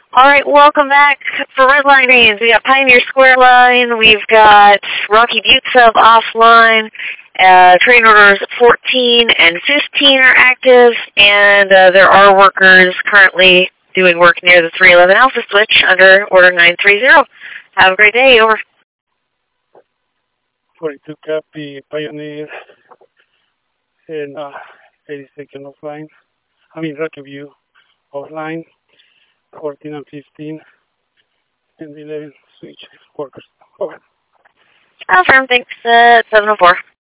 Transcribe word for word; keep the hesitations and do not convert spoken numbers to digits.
All right, welcome back for Redline Lanes. We got Pioneer Square Line. We've got Rocky Butte Sub offline. Uh, train orders fourteen and fifteen are active, and uh, there are workers currently doing work near the three eleven Alpha switch under order nine three zero. Have a great day. Over. forty-two copy, Pioneer, and uh, eighty-second offline. I mean, Rocky View offline, fourteen and fifteen, and eleven switch workers. Over. Confirm, thanks, uh, seven oh four.